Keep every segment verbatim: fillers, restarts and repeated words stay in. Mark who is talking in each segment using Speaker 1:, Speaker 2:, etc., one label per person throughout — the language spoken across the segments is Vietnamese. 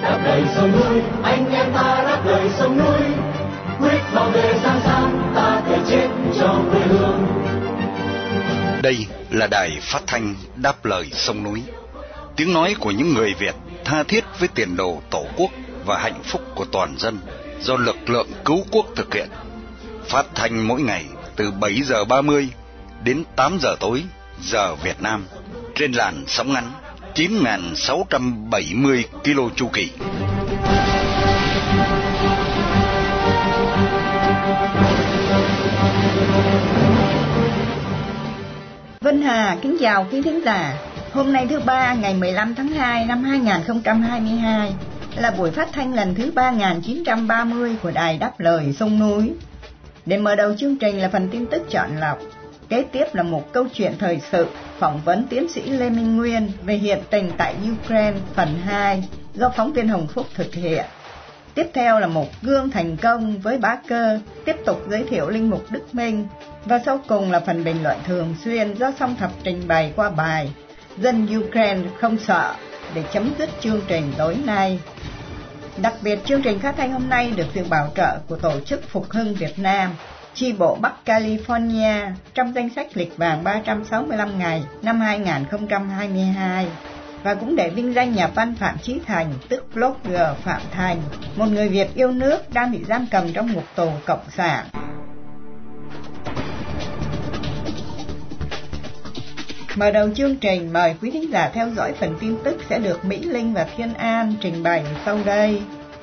Speaker 1: đáp lời sông núi, anh em ta đáp lời sông núi, quyết bảo vệ Giang San, ta thể chết cho quê hương.
Speaker 2: Đây là đài phát thanh Đáp lời sông núi, tiếng nói của những người Việt tha thiết với tiền đồ tổ quốc và hạnh phúc của toàn dân, do lực lượng cứu quốc thực hiện. Phát thanh mỗi ngày từ bảy giờ ba mươi đến tám giờ tối giờ Việt Nam, trên làn sóng ngắn chín nghìn sáu trăm bảy mươi ki lô chu kỳ.
Speaker 3: Vân Hà kính chào quý thính giả. Hôm nay thứ ba ngày mười lăm tháng hai năm hai nghìn không trăm hai mươi hai là buổi phát thanh lần thứ ba nghìn chín trăm ba mươi của đài Đáp lời sông núi. Để mở đầu chương trình là phần tin tức chọn lọc. Kế tiếp là một câu chuyện thời sự, phỏng vấn tiến sĩ Lê Minh Nguyên về hiện tình tại Ukraine phần hai do phóng viên Hồng Phúc thực hiện. Tiếp theo là một gương thành công với Bá Cơ, tiếp tục giới thiệu linh mục Đức Minh. Và sau cùng là phần bình luận thường xuyên do Song Thập trình bày qua bài Dân Ukraine không sợ, để chấm dứt chương trình tối nay. Đặc biệt chương trình phát thanh hôm nay được sự bảo trợ của Tổ chức Phục hưng Việt Nam, chi bộ Bắc California, trong danh sách lịch vàng ba trăm sáu mươi lăm ngày năm hai nghìn không trăm hai mươi hai. Và cũng để vinh danh nhà văn Phạm Chí Thành, tức blogger Phạm Thành, một người Việt yêu nước đang bị giam cầm trong ngục tù cộng sản. Mở đầu chương trình, mời quý thính giả theo dõi phần tin tức sẽ được Mỹ Linh và Thiên An trình bày sau đây.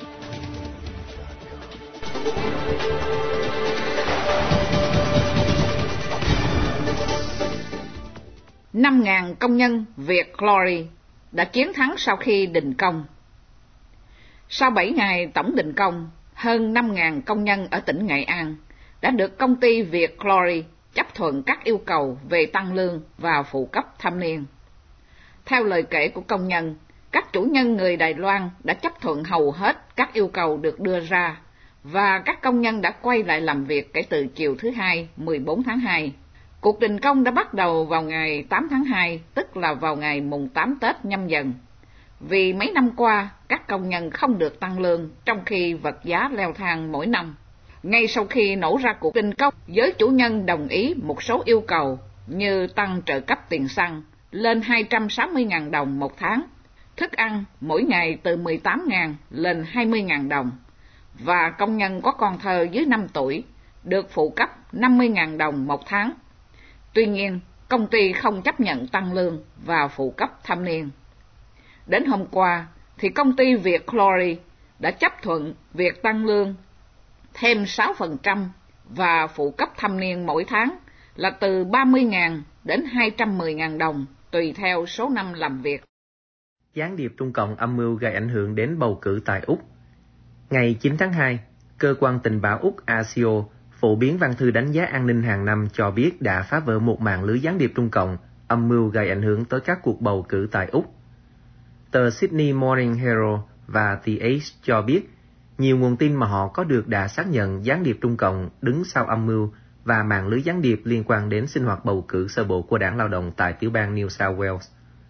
Speaker 4: năm nghìn công nhân Việt Glory đã chiến thắng sau khi đình công. Sau bảy ngày tổng đình công, hơn năm nghìn công nhân ở tỉnh Nghệ An đã được công ty Việt Glory chấp thuận các yêu cầu về tăng lương và phụ cấp thâm niên. Theo lời kể của công nhân, các chủ nhân người Đài Loan đã chấp thuận hầu hết các yêu cầu được đưa ra, và các công nhân đã quay lại làm việc kể từ chiều thứ Hai, mười bốn tháng hai. Cuộc đình công đã bắt đầu vào ngày tám tháng hai, tức là vào ngày mùng tám Tết Nhâm Dần. Vì mấy năm qua, các công nhân không được tăng lương, trong khi vật giá leo thang mỗi năm. Ngay sau khi nổ ra cuộc đình công, giới chủ nhân đồng ý một số yêu cầu như tăng trợ cấp tiền xăng lên hai trăm sáu mươi nghìn đồng một tháng, thức ăn mỗi ngày từ mười tám nghìn lên hai mươi nghìn đồng, và công nhân có con thơ dưới năm tuổi được phụ cấp năm mươi nghìn đồng một tháng. Tuy nhiên, công ty không chấp nhận tăng lương và phụ cấp thâm niên. Đến hôm qua, thì công ty Việt Glory đã chấp thuận việc tăng lương thêm sáu phần trăm và phụ cấp thâm niên mỗi tháng là từ ba mươi nghìn đến hai trăm mười nghìn đồng, tùy theo số năm làm việc.
Speaker 5: Gián điệp Trung Cộng âm mưu gây ảnh hưởng đến bầu cử tại Úc. Ngày chín tháng hai, cơ quan tình báo Úc a xê o phổ biến văn thư đánh giá an ninh hàng năm cho biết đã phá vỡ một mạng lưới gián điệp Trung Cộng âm mưu gây ảnh hưởng tới các cuộc bầu cử tại Úc. Tờ Sydney Morning Herald và The Age cho biết nhiều nguồn tin mà họ có được đã xác nhận gián điệp Trung Cộng đứng sau âm mưu và mạng lưới gián điệp liên quan đến sinh hoạt bầu cử sơ bộ của Đảng Lao động tại tiểu bang New South Wales.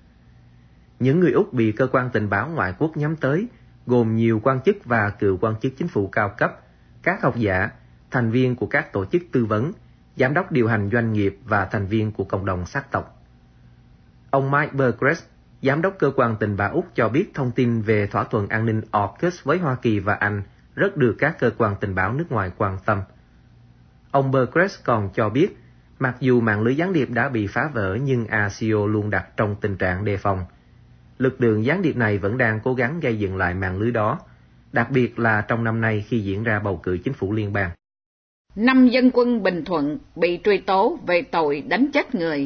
Speaker 5: Những người Úc bị cơ quan tình báo ngoại quốc nhắm tới gồm nhiều quan chức và cựu quan chức chính phủ cao cấp, các học giả, thành viên của các tổ chức tư vấn, giám đốc điều hành doanh nghiệp và thành viên của cộng đồng sắc tộc. Ông Mike Burgess, giám đốc cơ quan tình báo Úc cho biết thông tin về thỏa thuận an ninh AUKUS với Hoa Kỳ và Anh rất được các cơ quan tình báo nước ngoài quan tâm. Ông Burgess còn cho biết, mặc dù mạng lưới gián điệp đã bị phá vỡ nhưng a xê o luôn đặt trong tình trạng đề phòng. Lực lượng gián điệp này vẫn đang cố gắng gây dựng lại mạng lưới đó, đặc biệt là trong năm nay khi diễn ra bầu cử chính phủ liên bang.
Speaker 4: Năm dân quân Bình Thuận bị truy tố về tội đánh chết người.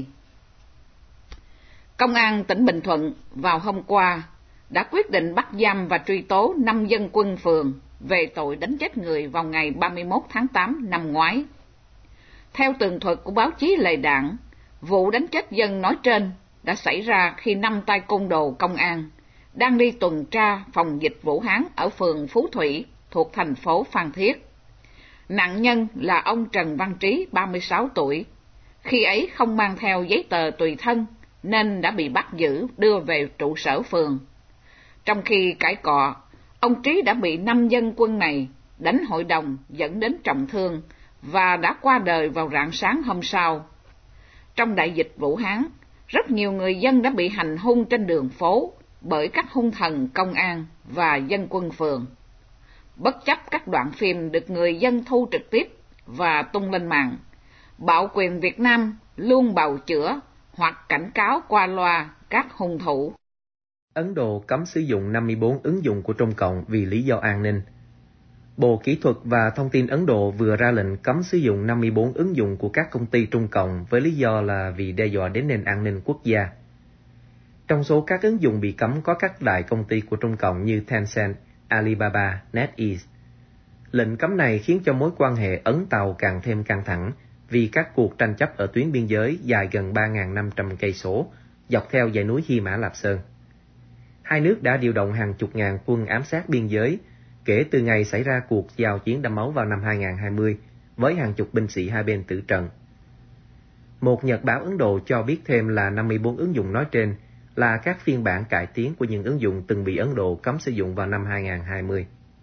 Speaker 4: Công an tỉnh Bình Thuận vào hôm qua đã quyết định bắt giam và truy tố năm dân quân phường về tội đánh chết người vào ngày ba mươi mốt tháng tám năm ngoái. Theo tường thuật của báo chí Lệ Đảng, vụ đánh chết dân nói trên đã xảy ra khi năm tay côn đồ công an đang đi tuần tra phòng dịch Vũ Hán ở phường Phú Thủy thuộc thành phố Phan Thiết. Nạn nhân là ông Trần Văn Trí, ba mươi sáu tuổi. Khi ấy không mang theo giấy tờ tùy thân nên đã bị bắt giữ đưa về trụ sở phường. Trong khi cãi cọ, Ông Trí đã bị năm dân quân này đánh hội đồng dẫn đến trọng thương và đã qua đời vào rạng sáng hôm sau. Trong đại dịch Vũ Hán, rất nhiều người dân đã bị hành hung trên đường phố bởi các hung thần công an và dân quân phường. Bất chấp các đoạn phim được người dân thu trực tiếp và tung lên mạng, Bạo quyền Việt Nam luôn bào chữa hoặc cảnh cáo qua loa các hung thủ.
Speaker 5: Ấn Độ cấm sử dụng năm mươi bốn ứng dụng của Trung Cộng vì lý do an ninh. Bộ Kỹ thuật và Thông tin Ấn Độ vừa ra lệnh cấm sử dụng năm mươi bốn ứng dụng của các công ty Trung Cộng với lý do là vì đe dọa đến nền an ninh quốc gia. Trong số các ứng dụng bị cấm có các đại công ty của Trung Cộng như Tencent, Alibaba, NetEase. Lệnh cấm này khiến cho mối quan hệ Ấn-Tàu càng thêm căng thẳng vì các cuộc tranh chấp ở tuyến biên giới dài gần ba nghìn năm trăm cây số dọc theo dãy núi Hy Mã Lạp Sơn. Hai nước đã điều động hàng chục ngàn quân ám sát biên giới kể từ ngày xảy ra cuộc giao chiến đẫm máu vào năm hai nghìn không trăm hai mươi với hàng chục binh sĩ hai bên tử trận. Một nhật báo Ấn Độ cho biết thêm là năm mươi bốn ứng dụng nói trên là các phiên bản cải tiến của những ứng dụng từng bị Ấn Độ cấm sử dụng vào năm hai nghìn không trăm hai mươi.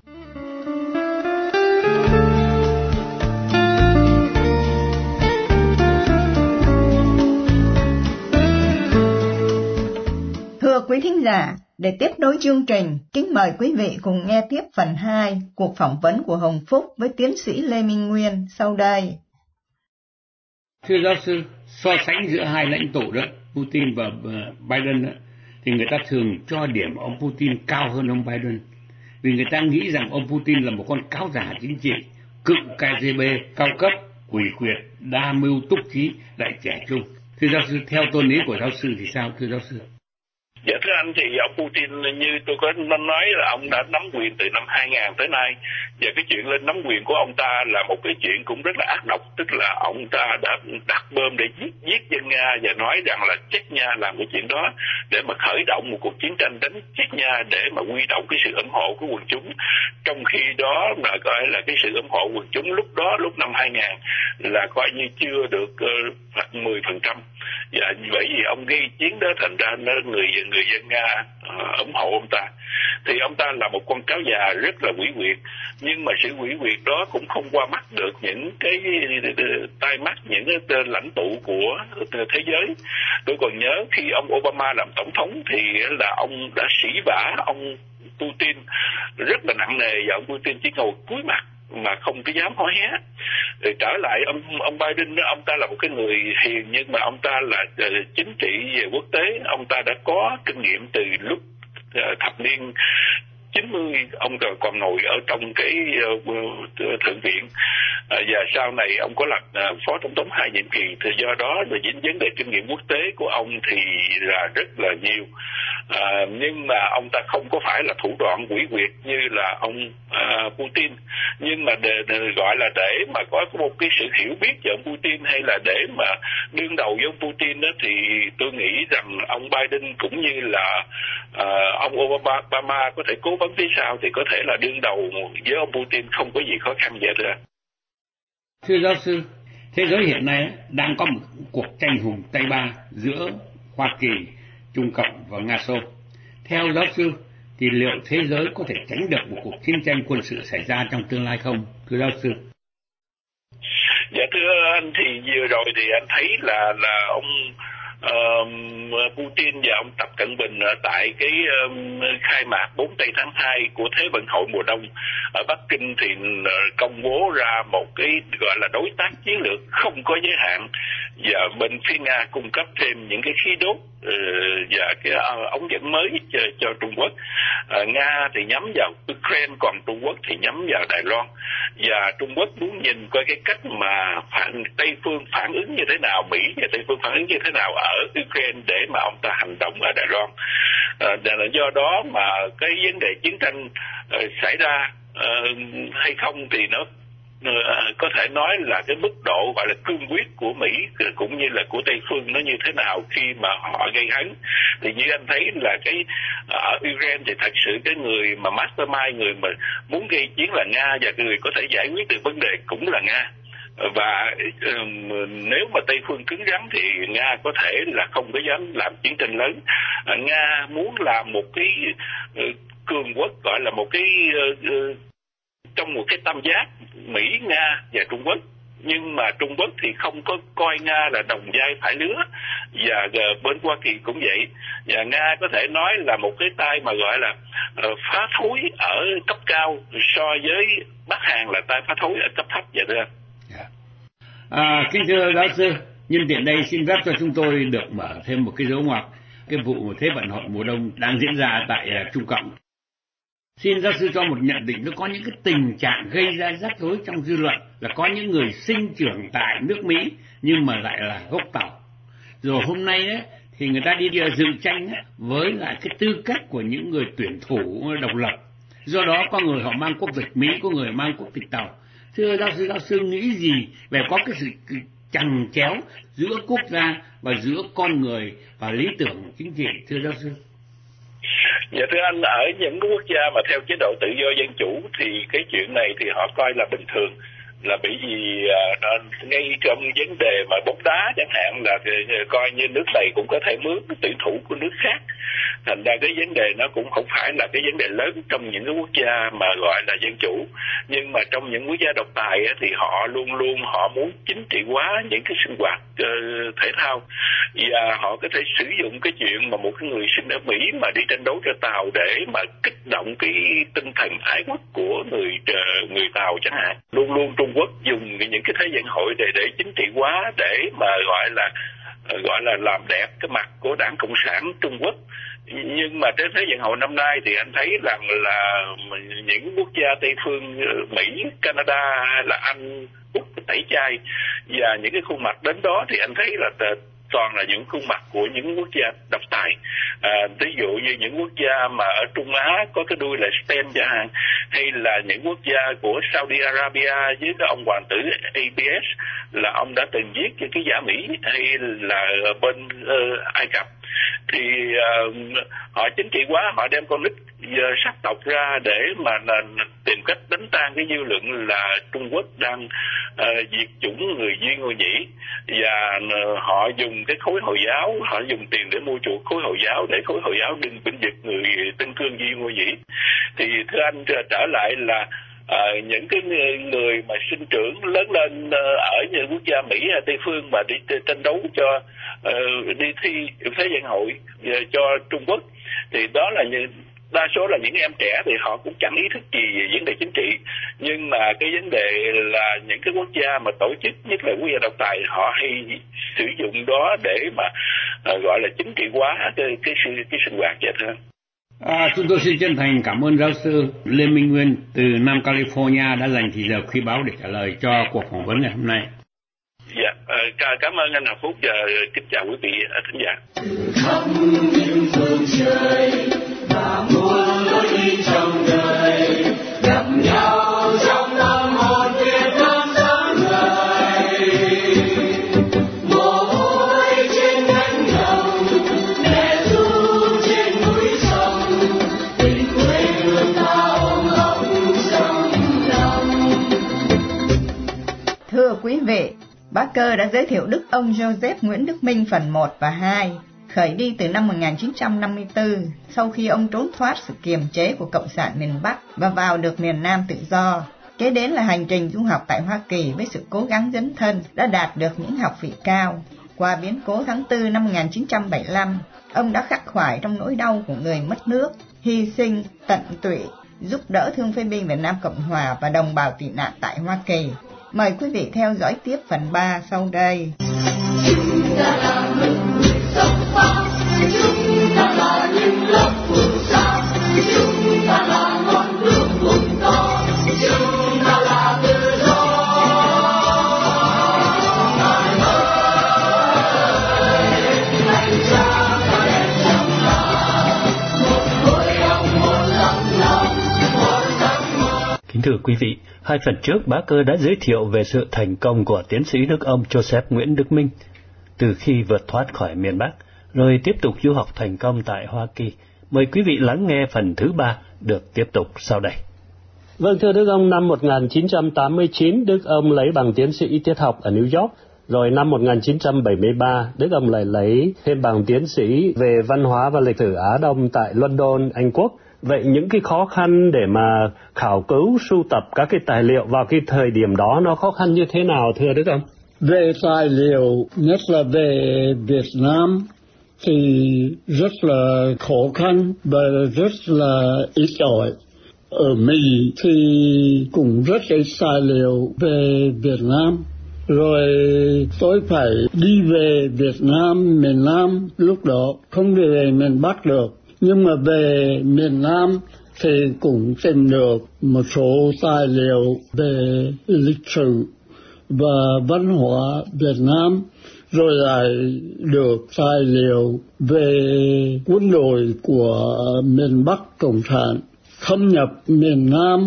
Speaker 3: Thưa quý thính giả, để tiếp nối chương trình, kính mời quý vị cùng nghe tiếp phần hai cuộc phỏng vấn của Hồng Phúc với tiến sĩ Lê Minh Nguyên sau đây.
Speaker 6: Thưa giáo sư, so sánh giữa hai lãnh tụ đó, Putin và Biden đó, thì người ta thường cho điểm ông Putin cao hơn ông Biden. Vì người ta nghĩ rằng ông Putin là một con cáo giả chính trị, cựu K G B, cao cấp, quỷ quyệt, đa mưu túc trí, lại trẻ trung. Thưa giáo sư, theo tôn lý của giáo sư thì sao, thưa giáo sư?
Speaker 7: Dạ thưa anh, thì ông Putin như tôi có nói là ông đã nắm quyền từ năm hai nghìn tới nay, và cái chuyện lên nắm quyền của ông ta là một cái chuyện cũng rất là ác độc, tức là ông ta đã đặt bom để giết giết dân Nga và nói rằng là Chechnya làm cái chuyện đó để mà khởi động một cuộc chiến tranh đánh Chechnya để mà huy động cái sự ủng hộ của quần chúng, trong khi đó mà coi là cái sự ủng hộ quần chúng lúc đó lúc năm hai nghìn là coi như chưa được uh, mười phần trăm. Và bởi vì ông gây chiến đó thành ra nó người người dân Nga uh, ủng hộ ông ta, thì ông ta là một con cáo già rất là quỷ quyệt, nhưng mà sự quỷ quyệt đó cũng không qua mắt được những cái tai mắt những cái lãnh tụ của thế giới. Tôi còn nhớ khi ông Obama làm tổng thống thì là ông đã sỉ vả ông Putin rất là nặng nề, và ông Putin chỉ ngồi cúi mặt mà không có dám hó hé. Rồi trở lại ông ông Biden đó, ông ta là một cái người hiền nhưng mà ông ta là uh, chính trị về quốc tế, ông ta đã có kinh nghiệm từ lúc uh, thập niên chín mươi, ông còn ngồi ở trong cái uh, thượng viện, uh, và sau này ông có làm uh, phó tổng thống hai nhiệm kỳ, thì do đó là những vấn đề kinh nghiệm quốc tế của ông thì là rất là nhiều. Uh, nhưng mà ông ta không có phải là thủ đoạn quỷ quyệt như là ông uh, Putin, nhưng mà để, để gọi là để mà có một cái sự hiểu biết về ông Putin hay là để mà đương đầu với ông Putin đó, thì tôi nghĩ rằng ông Biden cũng như là uh, ông Obama có thể cố vấn phía sau thì có thể là đương đầu với ông Putin không có gì khó khăn vậy thôi.
Speaker 6: Thưa giáo sư, thế giới hiện nay đang có một cuộc tranh hùng Tây Ba giữa Hoa Kỳ, Trung Cộng và Nga Xô. Theo giáo sư thì liệu thế giới có thể tránh được một cuộc chiến tranh quân sự xảy ra trong tương lai không, thưa giáo sư?
Speaker 7: Dạ thưa anh, thì vừa rồi thì anh thấy là là ông uh, Putin và ông Tập Cận Bình ở tại cái um, khai mạc bốn tây tháng hai của Thế vận hội mùa đông ở Bắc Kinh thì uh, công bố ra một cái gọi là đối tác chiến lược không có giới hạn, và bên phía Nga cung cấp thêm những cái khí đốt và cái ống dẫn mới cho, cho Trung Quốc. À, Nga thì nhắm vào Ukraine, còn Trung Quốc thì nhắm vào Đài Loan, và Trung Quốc muốn nhìn coi cái cách mà phản, Tây phương phản ứng như thế nào, Mỹ và Tây phương phản ứng như thế nào ở Ukraine để mà ông ta hành động ở Đài Loan. À, là do đó mà cái vấn đề chiến tranh uh, xảy ra uh, hay không thì nó có thể nói là cái mức độ gọi là cương quyết của Mỹ cũng như là của Tây phương nó như thế nào khi mà họ gây hấn. Thì như anh thấy là cái ở Ukraine thì thật sự cái người mà mastermind, người mà muốn gây chiến là Nga, và người có thể giải quyết được vấn đề cũng là Nga. Và um, nếu mà Tây phương cứng rắn thì Nga có thể là không có dám làm chiến tranh lớn. À, Nga muốn làm một cái uh, cường quốc, gọi là một cái uh, uh, trong một cái tam giác Mỹ, Nga và Trung Quốc. Nhưng mà Trung Quốc thì không có coi Nga là đồng vai phải lứa, và bên Hoa Kỳ cũng vậy. Và Nga có thể nói là một cái tay mà gọi là uh, phá thối ở cấp cao, so với Bắc Hàn là tay phá thối ở cấp thấp. Vậy thưa anh.
Speaker 6: Yeah. À, kính thưa giáo sư, nhân tiện đây xin phép cho chúng tôi được mở thêm một cái dấu ngoặc cái vụ Thế vận hội mùa đông đang diễn ra tại uh, Trung Cộng. Xin giáo sư cho một nhận định, nó có những cái tình trạng gây ra rắc rối trong dư luận là có những người sinh trưởng tại nước Mỹ nhưng mà lại là gốc Tàu. Rồi hôm nay ấy, thì người ta đi dự tranh ấy, với lại cái tư cách của những người tuyển thủ độc lập. Do đó có người họ mang quốc tịch Mỹ, có người mang quốc tịch Tàu. Thưa giáo sư, giáo sư nghĩ gì về có cái sự chằng chéo giữa quốc gia và giữa con người và lý tưởng chính trị, thưa giáo sư?
Speaker 7: Dạ thưa anh, ở những quốc gia mà theo chế độ tự do dân chủ thì cái chuyện này thì họ coi là bình thường, là bởi vì uh, ngay trong vấn đề mà bóng đá chẳng hạn là uh, coi như nước này cũng có thể mướn tuyển thủ của nước khác. Thành ra cái vấn đề nó cũng không phải là cái vấn đề lớn trong những cái quốc gia mà gọi là dân chủ. Nhưng mà trong những quốc gia độc tài á, thì họ luôn luôn họ muốn chính trị hóa những cái sinh hoạt uh, thể thao. Và họ có thể sử dụng cái chuyện mà một cái người sinh ở Mỹ mà đi tranh đấu cho Tàu để mà kích động cái tinh thần ái quốc của người uh, người Tàu chẳng hạn. Luôn luôn Trung Quốc dùng những cái thế vận hội để để chính trị hóa, để mà gọi là gọi là làm đẹp cái mặt của Đảng Cộng sản Trung Quốc. Nhưng mà trên thế vận hội năm nay thì anh thấy rằng là những quốc gia Tây phương, Mỹ, Canada hay là Anh, Úc tẩy chay, và những cái khuôn mặt đến đó thì anh thấy là toàn là những khuôn mặt của những quốc gia độc tài. À, ví dụ như những quốc gia mà ở Trung Á có cái đuôi là Spain chẳng hạn, hay là những quốc gia của Saudi Arabia với cái ông hoàng tử a bê ét là ông đã từng giết những cái giả Mỹ, hay là bên uh, Ai Cập. Thì uh, họ chính trị quá, họ đem con nít uh, sắc tộc ra để mà uh, tìm cách đánh tan cái dư luận là Trung Quốc đang uh, diệt chủng người Duy Ngô Nhĩ. Và uh, họ dùng cái khối Hồi giáo, họ dùng tiền để mua chuộc khối Hồi giáo để khối Hồi giáo đừng binh vực người Tân Cương Duy Ngô Nhĩ. Thì thưa anh, trở lại là À, những cái người mà sinh trưởng lớn lên uh, ở những quốc gia Mỹ hay Tây phương mà đi tranh đấu cho uh, đi thi Thế vận hội uh, cho Trung Quốc, thì đó là những, đa số là những em trẻ thì họ cũng chẳng ý thức gì về vấn đề chính trị. Nhưng mà cái vấn đề là những cái quốc gia mà tổ chức, nhất là quốc gia độc tài, họ hay sử dụng đó để mà uh, gọi là chính trị hóa cái cái, cái, cái sinh hoạt vậy thôi.
Speaker 6: À, chúng tôi xin chân thành cảm ơn giáo sư Lê Minh Nguyên từ Nam California đã dành thời giờ quý báu để trả lời cho cuộc phỏng vấn ngày hôm nay.
Speaker 7: Dạ, uh, cảm ơn anh Hạnh Phúc và kính chào quý vị thính giả.
Speaker 1: Khắp những phương trời và muôn lối đi trong đời, gặp nhau trong tâm hồn Việt Nam sáng ngời. Mồ hôi trên cánh đồng, mẹ ru trên núi sông, tình quê hương ta ôm ấp trong lòng.
Speaker 3: Thưa quý vị, Barker đã giới thiệu đức ông Joseph Nguyễn Đức Minh phần một và hai, khởi đi từ năm một nghìn chín trăm năm mươi tư, sau khi ông trốn thoát sự kiềm chế của Cộng sản miền Bắc và vào được miền Nam tự do. Kế đến là hành trình du học tại Hoa Kỳ với sự cố gắng dấn thân đã đạt được những học vị cao. Qua biến cố tháng tư năm một nghìn chín trăm bảy mươi lăm, ông đã khắc khoải trong nỗi đau của người mất nước, hy sinh, tận tụy, giúp đỡ thương phế binh Việt Nam Cộng Hòa và đồng bào tị nạn tại Hoa Kỳ. Mời quý vị theo dõi tiếp phần ba sau đây.
Speaker 1: Chúng ta là người sống pháp, chúng ta là những lớp phù sa, chúng ta là ngọn nước vùng to, chúng ta là tự do. Ngài ơi, hãy cha ta đẹp trong lòng, một khối óc, một tấm lòng, một giấc mơ.
Speaker 8: Kính thưa quý vị, hai phần trước Barker đã giới thiệu về sự thành công của tiến sĩ đức ông Joseph Nguyễn Đức Minh từ khi vượt thoát khỏi miền Bắc, rồi tiếp tục du học thành công tại Hoa Kỳ. Mời quý vị lắng nghe phần thứ ba được tiếp tục sau đây.
Speaker 9: Vâng, thưa đức ông, năm một nghìn chín trăm tám mươi chín, đức ông lấy bằng tiến sĩ triết học ở New York. Rồi năm một nghìn chín trăm bảy mươi ba, đức ông lại lấy thêm bằng tiến sĩ về văn hóa và lịch sử Á Đông tại London, Anh Quốc. Vậy những cái khó khăn để mà khảo cứu, sưu tập các cái tài liệu vào cái thời điểm đó nó khó khăn như thế nào thưa Đức ông?
Speaker 10: Về tài liệu, nhất là về Việt Nam thì rất là khó khăn và rất là ít ỏi. Ở Mỹ thì cũng rất ít tài liệu về Việt Nam. Rồi tôi phải đi về Việt Nam, miền Nam lúc đó, không về miền Bắc được. Nhưng mà về miền Nam thì cũng tìm được một số tài liệu về lịch sử và văn hóa Việt Nam, rồi lại được tài liệu về quân đội của miền Bắc Cộng sản thâm nhập miền Nam,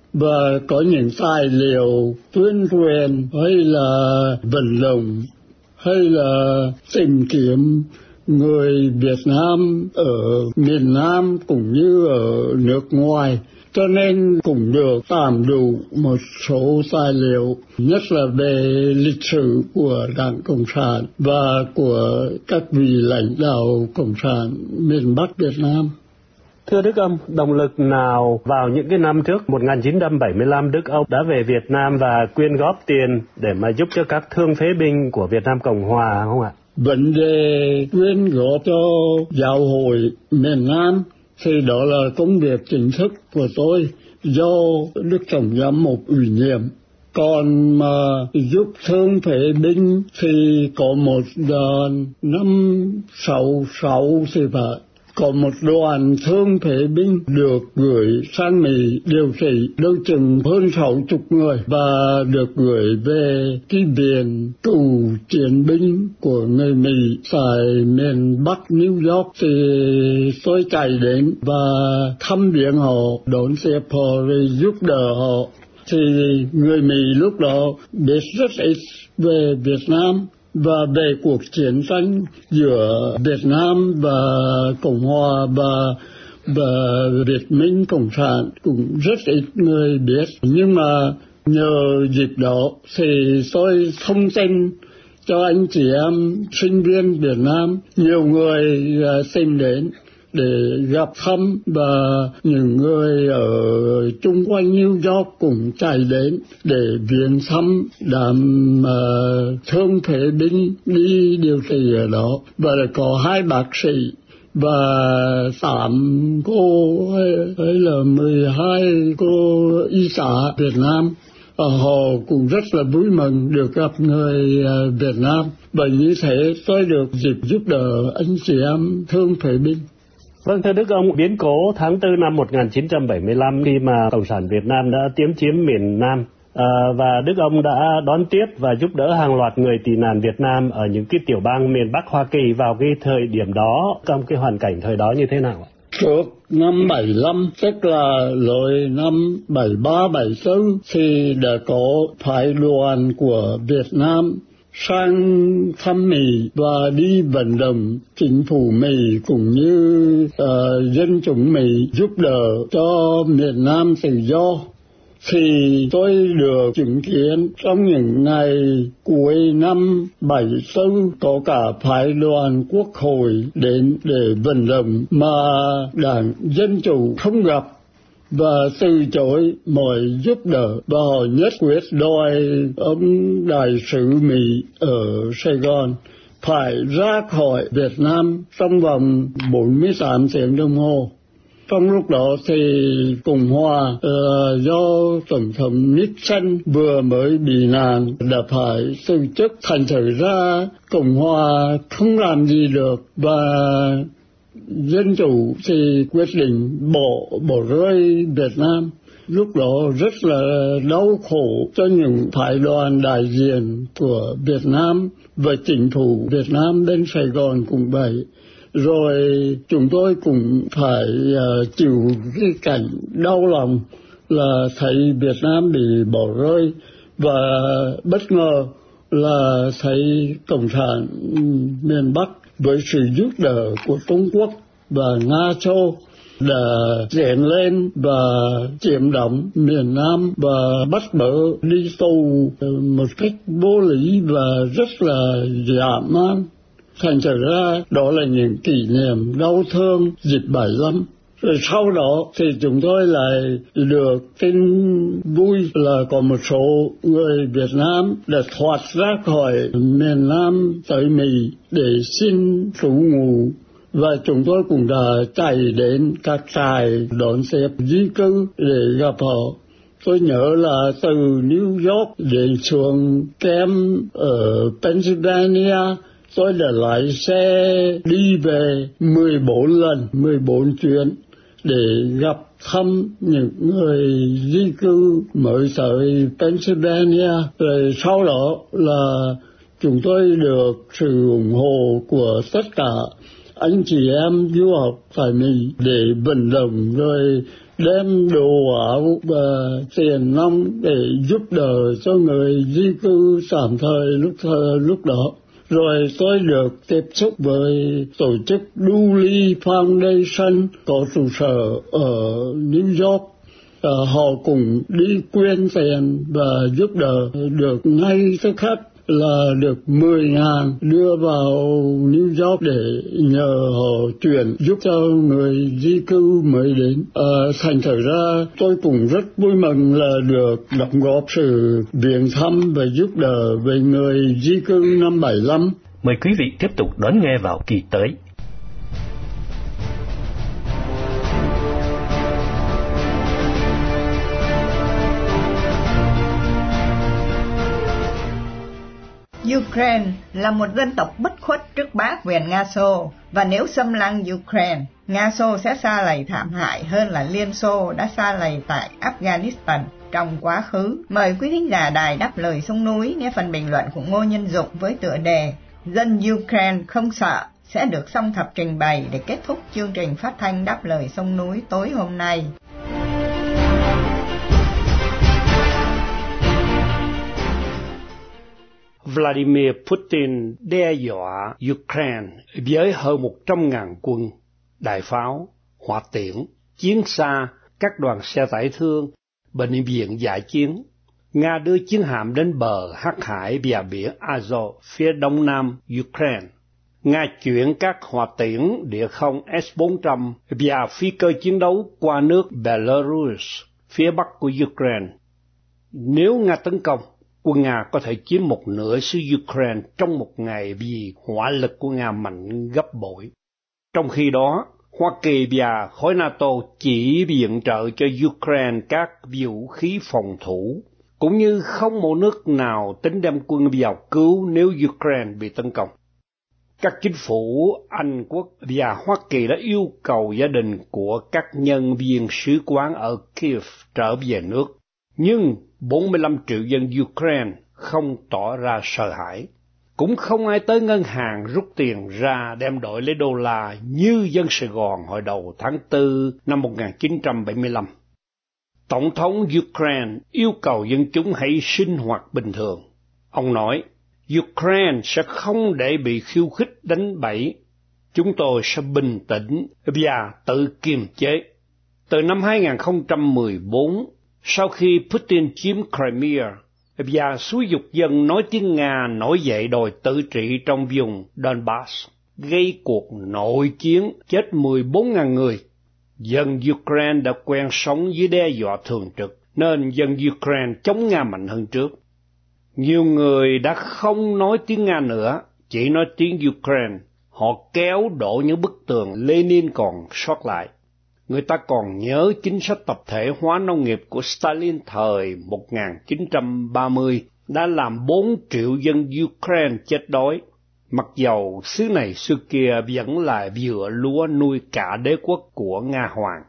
Speaker 10: và có những tài liệu tuyên truyền hay là vận động hay là tìm kiếm người Việt Nam ở miền Nam cũng như ở nước ngoài, cho nên cũng được tạm đủ một số tài liệu, nhất là về lịch sử của Đảng Cộng sản và của các vị lãnh đạo Cộng sản miền Bắc Việt Nam.
Speaker 9: Thưa Đức ông, động lực nào vào những cái năm trước một nghìn chín trăm bảy mươi lăm Đức ông đã về Việt Nam và quyên góp tiền để mà giúp cho các thương phế binh của Việt Nam Cộng Hòa không ạ?
Speaker 10: Vấn đề quyên góp cho giáo hội miền Nam thì đó là công việc chính thức của tôi do Đức Tổng Giám mục ủy nhiệm. Còn mà giúp thương phế binh thì có một đoàn năm sáu sáu thì phải. Có một đoàn thương phế binh được gửi sang Mỹ điều trị đâu chừng hơn sáu chục người và được gửi về cái viện cựu chiến binh của người Mỹ tại miền Bắc New York. Thì tôi chạy đến và thăm viếng họ, đón tiếp họ rồi giúp đỡ họ. Thì người Mỹ lúc đó biết rất ít về Việt Nam và về cuộc chiến tranh giữa Việt Nam và Cộng Hòa và, và Việt Minh Cộng sản cũng rất ít người biết. Nhưng mà nhờ dịp đó thì tôi thông tin cho anh chị em sinh viên Việt Nam, nhiều người tìm đến để gặp thăm, và những người ở chung quanh New York cũng chạy đến để viếng thăm đám uh, thương phế binh đi điều trị ở đó. Và có hai bác sĩ và tám cô hay, hay là mười hai cô y tá Việt Nam. Và họ cũng rất là vui mừng được gặp người uh, Việt Nam. Và như thế tôi được dịp giúp đỡ anh chị em thương phế binh.
Speaker 9: Vâng, thưa Đức ông, biến cố tháng tư năm một nghìn chín trăm bảy mươi lăm khi mà Cộng sản Việt Nam đã tiếm chiếm miền Nam, à, và Đức ông đã đón tiếp và giúp đỡ hàng loạt người tị nạn Việt Nam ở những cái tiểu bang miền Bắc Hoa Kỳ vào cái thời điểm đó, trong cái hoàn cảnh thời đó như thế nào ạ?
Speaker 10: Trước năm bảy lăm, tức là lối năm bảy ba bảy tư, thì đã có phái đoàn của Việt Nam sang thăm Mỹ và đi vận động chính phủ Mỹ cũng như uh, dân chúng Mỹ giúp đỡ cho miền Nam tự do. Thì tôi được chứng kiến trong những ngày cuối năm bảy tư có cả phái đoàn quốc hội đến để vận động mà Đảng Dân Chủ không gặp và từ chối mọi giúp đỡ, và họ nhất quyết đòi ông đại sứ Mỹ ở Sài Gòn phải ra khỏi Việt Nam trong vòng bốn mươi tám tiếng đồng hồ. Trong lúc đó thì Cộng hòa uh, do Tổng thống Nixon vừa mới bị nạn đã phải từ chức, thành thử ra Cộng hòa không làm gì được, và Dân Chủ thì quyết định bỏ bỏ rơi Việt Nam. Lúc đó rất là đau khổ cho những phái đoàn đại diện của Việt Nam và chính phủ Việt Nam bên Sài Gòn cũng vậy. Rồi chúng tôi cũng phải uh, chịu cái cảnh đau lòng là thấy Việt Nam bị bỏ rơi, và bất ngờ là thấy Cộng sản miền Bắc với sự giúp đỡ của Trung Quốc và Nga Châu đã dẹp lên và chiếm đóng miền Nam và bắt bớ đi tù một cách vô lý và rất là dã man. Thành trở ra đó là những kỷ niệm đau thương dịp bảy lăm. Rồi sau đó thì chúng tôi lại được tin vui là có một số người Việt Nam đã thoát ra khỏi miền Nam tới Mỹ để xin trú ngụ. Và chúng tôi cũng đã chạy đến các trại đón xếp di cư để gặp họ. Tôi nhớ là từ New York đến xuống Kem ở Pennsylvania, tôi đã lái xe đi về mười bốn lần, mười bốn chuyến để gặp thăm những người di cư mới tới Pennsylvania. Rồi sau đó là chúng tôi được sự ủng hộ của tất cả anh chị em du học tại Mỹ để vận động rồi đem đồ áo và tiền nong để giúp đỡ cho người di cư tạm thời lúc thời, lúc đó. Rồi tôi được tiếp xúc với tổ chức Dooley Foundation có trụ sở ở New York. À, họ cũng đi quyên tiền và giúp đỡ được ngay tức khắc là được mười ngàn đưa vào New York để nhờ họ chuyển giúp cho người di cư mới đến. À, thành thử ra tôi cũng rất vui mừng là được đóng góp sự viếng thăm và giúp đỡ về người di cư năm bảy lăm.
Speaker 8: Mời quý vị tiếp tục đón nghe vào kỳ tới.
Speaker 3: Ukraine là một dân tộc bất khuất trước bá quyền Nga Xô, và nếu xâm lăng Ukraine, Nga Xô sẽ sa lầy thảm hại hơn là Liên Xô đã sa lầy tại Afghanistan trong quá khứ. Mời quý thính giả đài Đáp Lời Sông Núi nghe phần bình luận của Ngô Nhân Dụng với tựa đề Dân Ukraine không sợ sẽ được song thập trình bày để kết thúc chương trình phát thanh Đáp Lời Sông Núi tối hôm nay.
Speaker 9: Vladimir Putin đe dọa Ukraine với hơn một trăm ngàn quân, đại pháo, hỏa tiễn, chiến xa, các đoàn xe tải thương, bệnh viện dã chiến. Nga đưa chiến hạm đến bờ Hắc Hải và biển Azov phía đông nam Ukraine. Nga chuyển các hỏa tiễn địa không S bốn trăm và phi cơ chiến đấu qua nước Belarus, phía bắc của Ukraine. Nếu Nga tấn công, quân Nga có thể chiếm một nửa xứ Ukraine trong một ngày vì hỏa lực của Nga mạnh gấp bội. Trong khi đó, Hoa Kỳ và khối NATO chỉ viện trợ cho Ukraine các vũ khí phòng thủ, cũng như không một nước nào tính đem quân vào cứu nếu Ukraine bị tấn công. Các chính phủ Anh Quốc và Hoa Kỳ đã yêu cầu gia đình của các nhân viên sứ quán ở Kiev trở về nước, nhưng bốn mươi lăm triệu dân Ukraine không tỏ ra sợ hãi. Cũng không ai tới ngân hàng rút tiền ra đem đổi lấy đô la như dân Sài Gòn hồi đầu tháng tư năm một nghìn chín trăm bảy mươi lăm. Tổng thống Ukraine yêu cầu dân chúng hãy sinh hoạt bình thường. Ông nói, Ukraine sẽ không để bị khiêu khích đánh bẫy. Chúng tôi sẽ bình tĩnh và tự kiềm chế. Từ năm hai nghìn không trăm mười bốn, sau khi Putin chiếm Crimea và xúi giục dân nói tiếng Nga nổi dậy đòi tự trị trong vùng Donbass, gây cuộc nội chiến chết mười bốn nghìn người, dân Ukraine đã quen sống dưới đe dọa thường trực, nên dân Ukraine chống Nga mạnh hơn trước. Nhiều người đã không nói tiếng Nga nữa, chỉ nói tiếng Ukraine. Họ kéo đổ những bức tường Lenin còn sót lại. Người ta còn nhớ chính sách tập thể hóa nông nghiệp của Stalin thời một nghìn chín trăm ba mươi đã làm bốn triệu dân Ukraine chết đói, mặc dầu xứ này xưa kia vẫn là vựa lúa nuôi cả đế quốc của Nga Hoàng.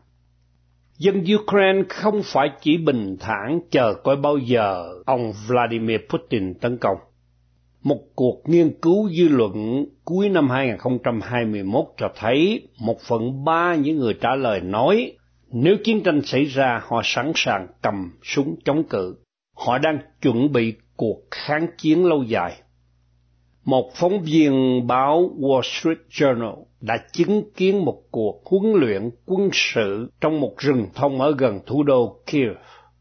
Speaker 9: Dân Ukraine không phải chỉ bình thản chờ coi bao giờ ông Vladimir Putin tấn công. Một cuộc nghiên cứu dư luận cuối năm hai nghìn không trăm hai mươi mốt cho thấy một phần ba những người trả lời nói nếu chiến tranh xảy ra họ sẵn sàng cầm súng chống cự. Họ đang chuẩn bị cuộc kháng chiến lâu dài. Một phóng viên báo Wall Street Journal đã chứng kiến một cuộc huấn luyện quân sự trong một rừng thông ở gần thủ đô Kiev.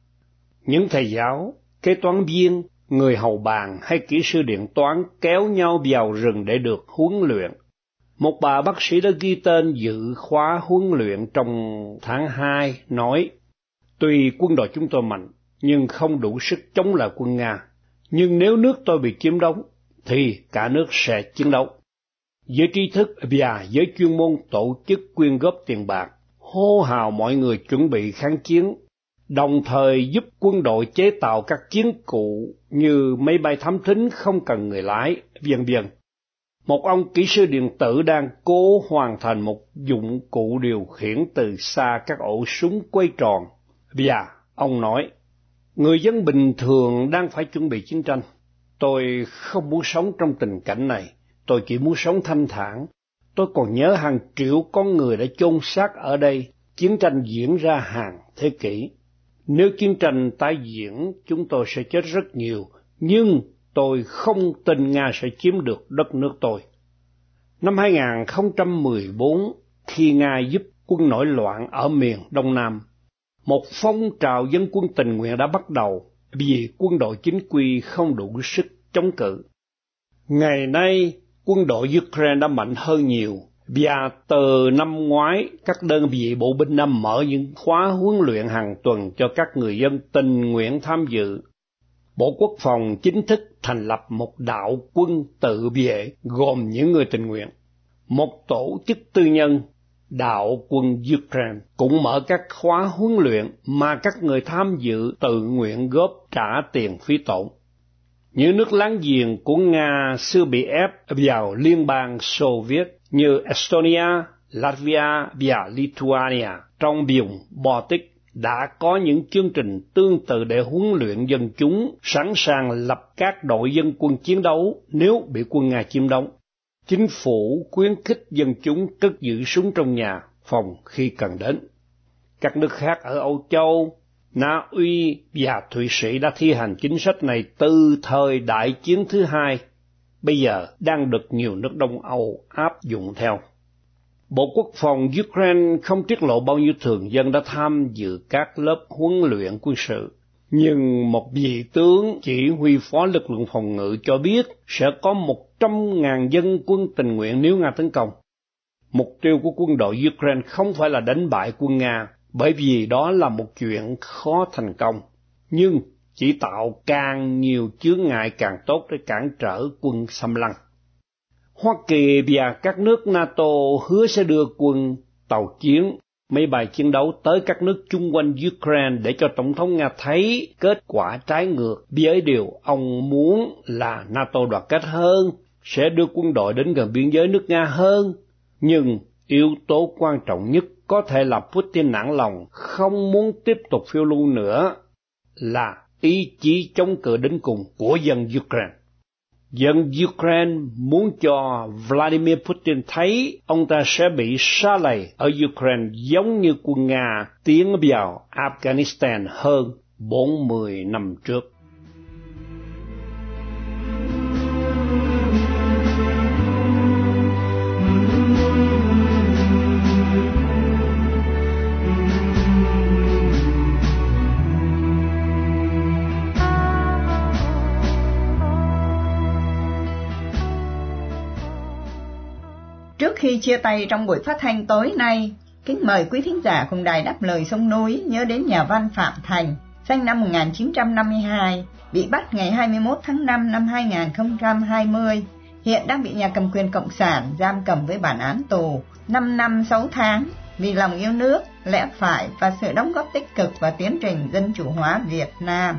Speaker 9: Những thầy giáo, kế toán viên, người hầu bàn hay kỹ sư điện toán kéo nhau vào rừng để được huấn luyện.
Speaker 11: Một bà bác sĩ đã ghi tên dự khóa huấn luyện trong tháng hai nói, tuy quân đội chúng tôi mạnh, nhưng không đủ sức chống lại quân Nga. Nhưng nếu nước tôi bị chiếm đóng, thì cả nước sẽ chiến đấu. Giới trí thức và giới chuyên môn tổ chức quyên góp tiền bạc, hô hào mọi người chuẩn bị kháng chiến, đồng thời giúp quân đội chế tạo các chiến cụ như máy bay thám thính không cần người lái, vân vân. Một ông kỹ sư điện tử đang cố hoàn thành một dụng cụ điều khiển từ xa các ổ súng quay tròn. Và ông nói, người dân bình thường đang phải chuẩn bị chiến tranh. Tôi không muốn sống trong tình cảnh này, tôi chỉ muốn sống thanh thản. Tôi còn nhớ hàng triệu con người đã chôn xác ở đây, chiến tranh diễn ra hàng thế kỷ. Nếu chiến tranh tái diễn, chúng tôi sẽ chết rất nhiều, nhưng tôi không tin Nga sẽ chiếm được đất nước tôi. Năm hai không một bốn, khi Nga giúp quân nổi loạn ở miền Đông Nam, một phong trào dân quân tình nguyện đã bắt đầu vì quân đội chính quy không đủ sức chống cự. Ngày nay, quân đội Ukraine đã mạnh hơn nhiều, và từ năm ngoái, các đơn vị bộ binh đã mở những khóa huấn luyện hàng tuần cho các người dân tình nguyện tham dự. Bộ Quốc phòng chính thức thành lập một đạo quân tự vệ gồm những người tình nguyện. Một tổ chức tư nhân, đạo quân Ukraine, cũng mở các khóa huấn luyện mà các người tham dự tự nguyện góp trả tiền phí tổn. Những nước láng giềng của Nga xưa bị ép vào liên bang Xô Viết như Estonia, Latvia và Lithuania trong vùng Baltic đã có những chương trình tương tự để huấn luyện dân chúng sẵn sàng lập các đội dân quân chiến đấu nếu bị quân Nga chiếm đóng. Chính phủ khuyến khích dân chúng cất giữ súng trong nhà phòng khi cần đến. Các nước khác ở Âu Châu, Na Uy và Thụy Sĩ đã thi hành chính sách này từ thời Đại chiến thứ hai, bây giờ đang được nhiều nước Đông Âu áp dụng theo. Bộ Quốc phòng Ukraine không tiết lộ bao nhiêu thường dân đã tham dự các lớp huấn luyện quân sự, nhưng một vị tướng chỉ huy phó lực lượng phòng ngự cho biết sẽ có một trăm ngàn dân quân tình nguyện nếu Nga tấn công. Mục tiêu của quân đội Ukraine không phải là đánh bại quân Nga, bởi vì đó là một chuyện khó thành công, nhưng chỉ tạo càng nhiều chướng ngại càng tốt để cản trở quân xâm lăng. Hoa Kỳ và các nước NATO hứa sẽ đưa quân, tàu chiến, máy bay chiến đấu tới các nước chung quanh Ukraine để cho Tổng thống Nga thấy kết quả trái ngược với điều ông muốn là NATO đoàn kết hơn, sẽ đưa quân đội đến gần biên giới nước Nga hơn. Nhưng yếu tố quan trọng nhất có thể làm Putin nản lòng không muốn tiếp tục phiêu lưu nữa là ý chí chống cự đến cùng của dân Ukraine. Dân Ukraine muốn cho Vladimir Putin thấy ông ta sẽ bị sa lầy ở Ukraine giống như quân Nga tiến vào Afghanistan hơn bốn mươi năm trước.
Speaker 3: Trước khi chia tay trong buổi phát thanh tối nay, kính mời quý thính giả cùng Đài Đáp Lời Sông Núi nhớ đến nhà văn Phạm Thành, sinh năm một nghìn chín trăm năm mươi hai, bị bắt ngày hai mươi mốt tháng năm năm hai nghìn không trăm hai mươi, hiện đang bị nhà cầm quyền Cộng sản giam cầm với bản án tù năm năm sáu tháng vì lòng yêu nước, lẽ phải và sự đóng góp tích cực vào tiến trình dân chủ hóa Việt Nam.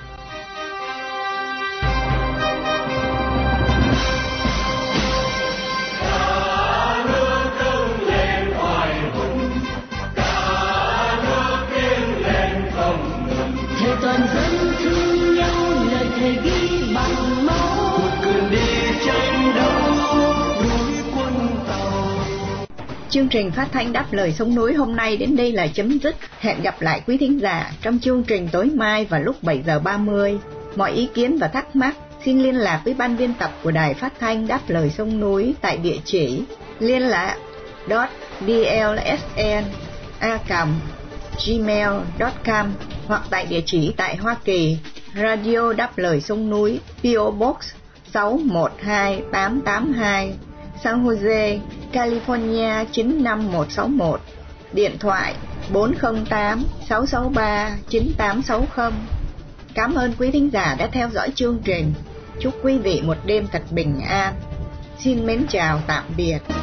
Speaker 1: Toàn dân thương nhau lời thề ghi bằng máu, một cường đi tranh đấu núi quân tàu.
Speaker 3: Chương trình phát thanh Đáp Lời Sông Núi hôm nay đến đây là chấm dứt. Hẹn gặp lại quý thính giả trong chương trình tối mai vào lúc bảy giờ ba mươi. Mọi ý kiến và thắc mắc xin liên lạc với ban biên tập của Đài Phát thanh Đáp Lời Sông Núi tại địa chỉ liên lạc .dlsn a còng gmail chấm com hoặc tại địa chỉ tại Hoa Kỳ, Radio Đáp Lời Sông Núi, pê ô Box sáu một hai tám tám hai, San Jose, California chín năm một sáu một. Điện thoại bốn không tám sáu sáu ba chín tám sáu không. Cảm ơn quý thính giả đã theo dõi chương trình. Chúc quý vị một đêm thật bình an. Xin mến chào tạm biệt.